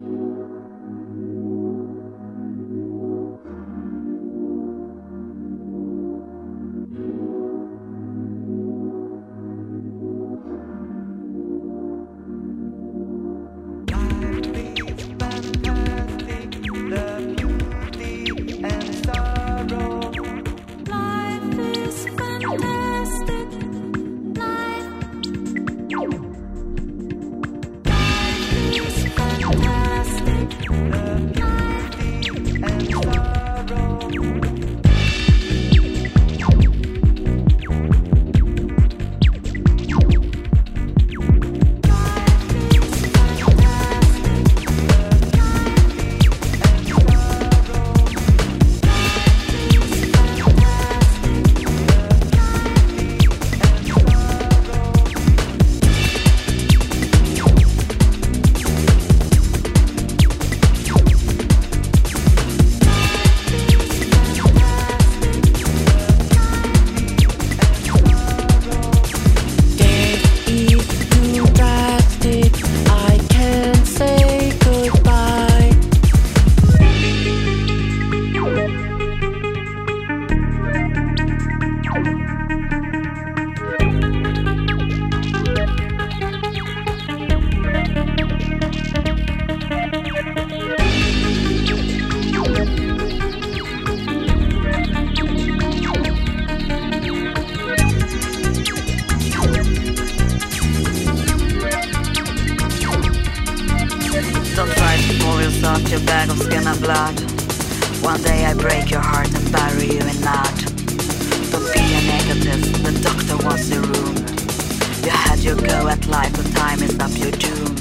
Your bag of skin and blood. One day I break your heart and bury you in mud. Don't be a negative, the doctor wants your room. You had your go at life, but time is up your doom.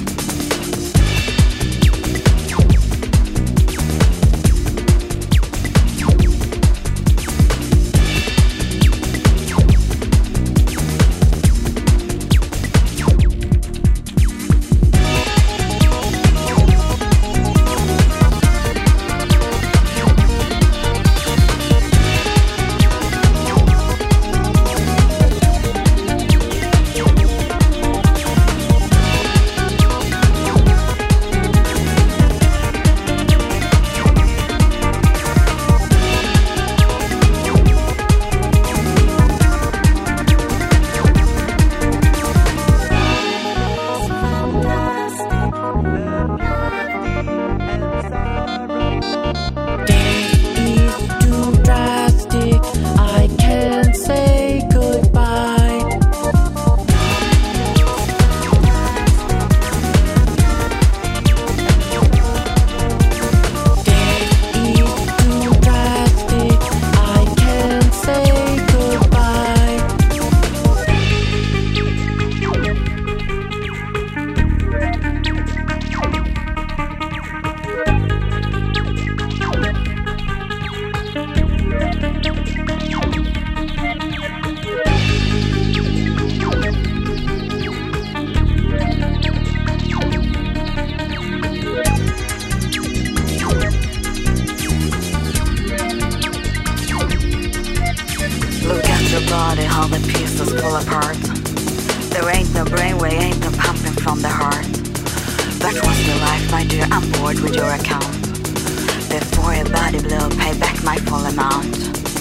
Body, how the pieces pull apart. There ain't no brainwave, ain't no pumping from the heart. That was your life, my dear, I'm bored with your account. Before your body blow, pay back my full amount.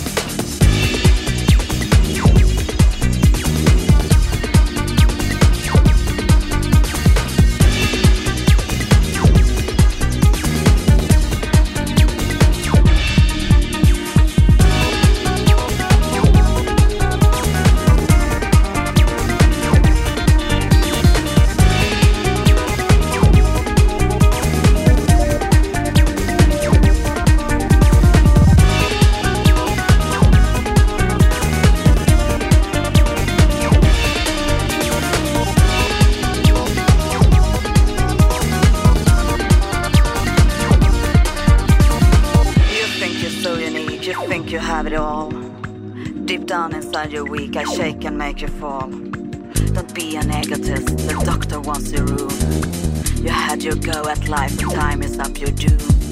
You have it all. Deep down inside you're weak, I shake and make you fall. Don't be a negative, the doctor wants your room. You had your go at life, time is up your doom.